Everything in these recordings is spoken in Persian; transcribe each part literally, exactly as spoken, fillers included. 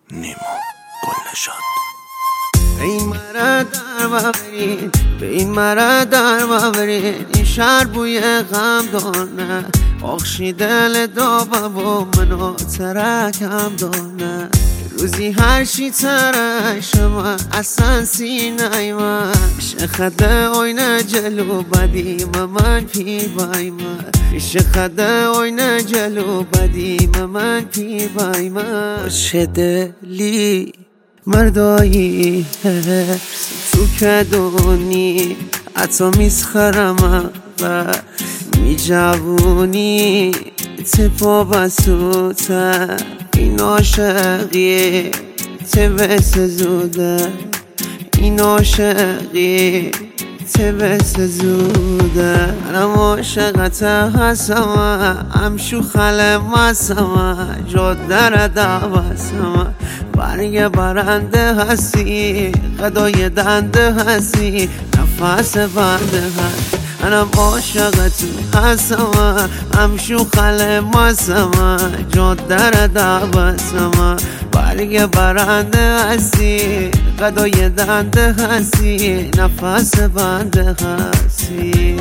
نیما گلنشاد. به این مرا در ببرین، به این مرا در ببرین، این شهر بوی غم دارنه، آخشی دل دابه و منو ترکم دارنه. روزی هر چی ترشم اصلا سینه من شخده اوینه جلو بدیم من پی بای من شخده اوینه جلو بدیم من پی بای من. چه دلی مردایی تو که دونی حتی میسخرم و می جوونی تپا بسوته این عاشقی تبس زوده این عاشقی تبس زوده. منم عاشقت هستم همشو خلم هستم جدر دوستم برگ برنده هستی قدای دنده هستی نفس بنده هستی. منم عاشقت هستم همشو خلم هستم جدر دوستم برگ برنده هستی قدای دنده هستی نفس بنده هستی.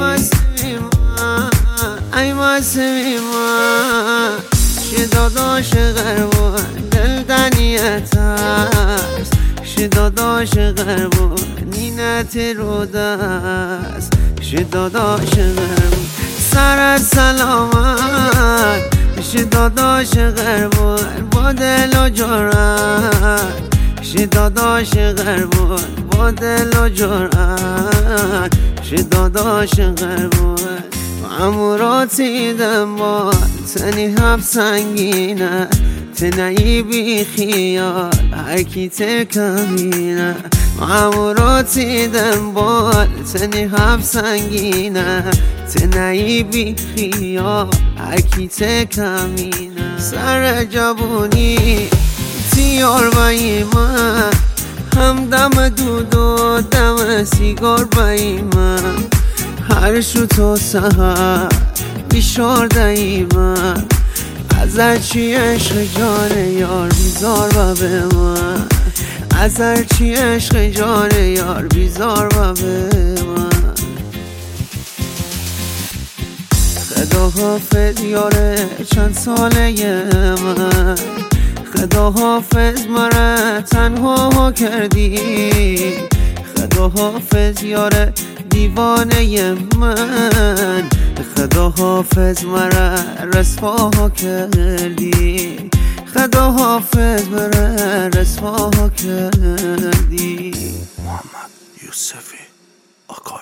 ای مسیمی من شداد عاشق بود دل دنیت هست شداد عاشق بود نینت رو دست شداد عاشق بود سر سلامت شداد عاشق بود با دل و جرأت شداد عاشق بود با دل و جرأت شداد عاشق بود. اموراتی دم با تنی هم سنگینه تنهی بی خیال هرکی تکمینه. اموراتی دم با تنی هم سنگینه تنهی بی خیال هرکی تکمینه. سر جوونی تیار بایی من هم دم دود و دم سیگار بایی من هر شو تو سهر بیشار دایما از هرچی عشق جان یار بیزار و به من از هرچی عشق جان یار بیزار و به من. خدا حافظ یاره چند ساله من خدا حافظ مرا تنها کردی خدا حافظ یاره دیوانه من خدا حافظ مرا رسوا کردی خدا حافظ مرا رسوا کردی. محمد یوسفی آقا